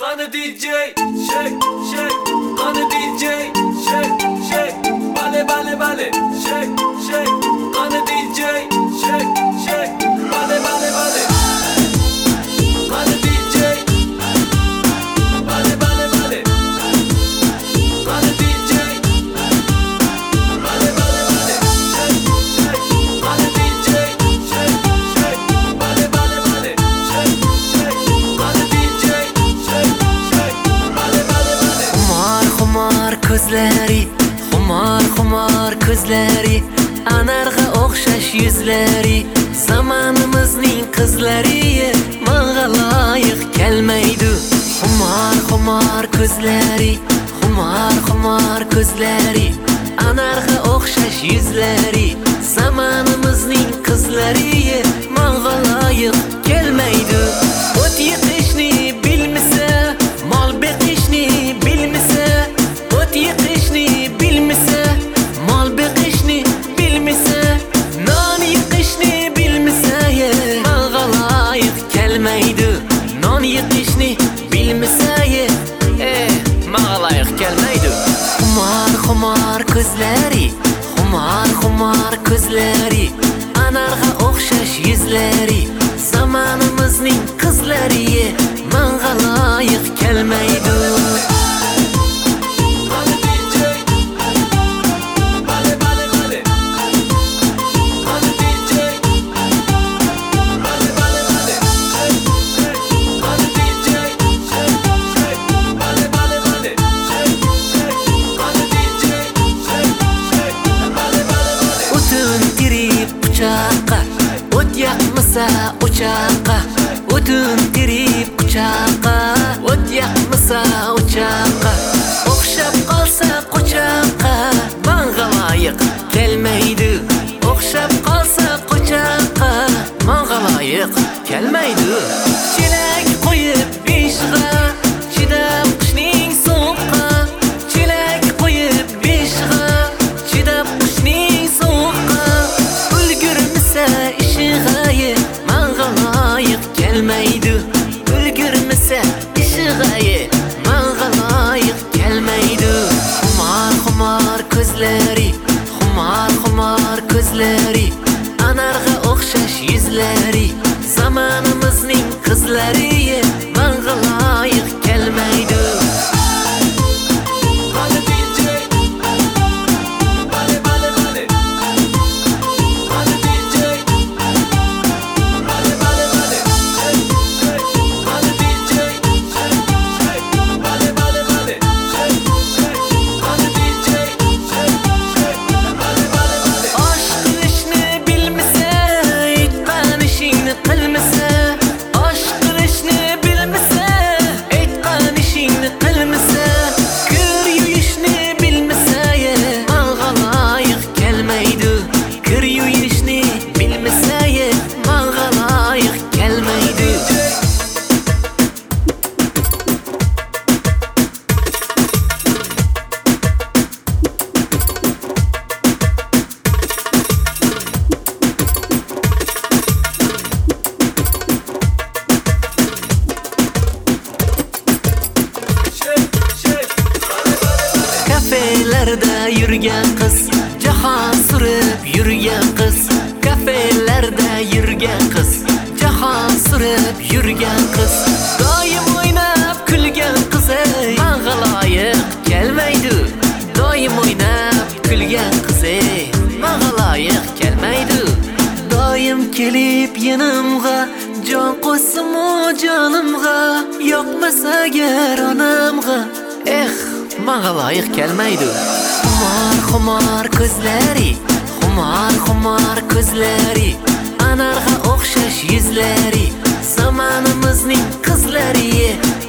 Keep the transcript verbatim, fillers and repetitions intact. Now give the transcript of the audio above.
Qani D J, shake, shake. Qani D J, shake, shake. Bale, bale, bale, shake, shake. Qani D J, shake, shake. Bale, bale, bale. Qani D J, bale, bale, bale. Qani D J, bale, bale, bale. Shake, shake. Qani D J, shake, shake. Bale, bale, bale. Shake, shake. Qani D J, shake, shake. Bale, bale, bale. Xumor xumor ko'zlari, xumor xumor ko'zlari, anarga o'xshash yuzlari, zamonimizning qizlari menga loyiq kelmaydi. Xumor xumor ko'zlari, xumor xumor ko'zlari, anarga o'xshash yuzlari, zamonimizning qizlari menga loyiq kelmaydi. O't yiqishni bilmasa, mol beqishni bilmasa, o't yiqishni bilmasa, mol beqishni bilmasa, non yiqishni bilmasa, menga loyiq kelmaydi. Non yiqishni bilmasa, eh, menga loyiq kelmaydi. Xumor xumor ko'zlari, xumor xumor ko'zlari, anarga o'xshash yuzlari, zamonimizning qizlari menga loyiq kelmaydi. Qani D J, bale, bale, bale. Qani D J, bale, bale, bale. Shake, shake. Qani D J, shake, shake. Bale, bale, bale. Shake, shake. Qani D J, shake, shake. Bale, bale, bale. O'tin tirib quchoqqa, o't yoqmasa o'choqqa, o'tin tirib quchoqqa, o't yoqmasa o'choqqa, o'xshab qolsa qo'choqqa, menga loyiq kelmaydi. O'xshab qolsa qo'choqqa, menga loyiq kelmaydi. Chelak qo'yib beshg'a, chidab qishning sovuqqa, chelak qo'yib beshg'a, chidab qishning sovuqqa, ulgurmasa ishig'aye menga loyiq kelmaydi. Ulgurmasa ishig'aye menga loyiq kelmaydi. Xumor xumor ko'zlari, xumor xumor ko'zlari, anarga o'xshash yuzlari, zamonimizning qizlari menga loyiq kelmaydi. Qani D J, bale, bale, bale. Qani D J, bale, bale, bale. Shake, shake. Qani D J, shake, shake. Bale, bale, bale. Shake, shake. Qani D J, shake, shake. Bale, bale, bale. Aşk qilishni bilmasa, aytgan ishingni qilmasa, aşk qilishni bilmasa, aytgan ishingni qilmasa, kir yuyishni bilmasa, menga loyiq kelmaydi. Kir yuyishni bilmasa, menga loyiq kelmaydi. Shake, shake. Bale, bale, bale. Kafelerda yurgan qiz, jahon surib yurgan qiz, kafelerda yurgan qiz, jahon surib yurgan qiz, doim o'ynab kulgan qiz, menga loyiq kelmaydi. Doim o'ynab kulgan qiz, menga loyiq kelmaydi. Doim kelib yanimga, jon qo'ysin-mu jonimga, yoqmasa agar onamga, eh, menga loyiq kelmaydi. Xumor xumor ko'zlari, xumor xumor ko'zlari, anarga o'xshash yuzlari, zamonimizning qizlari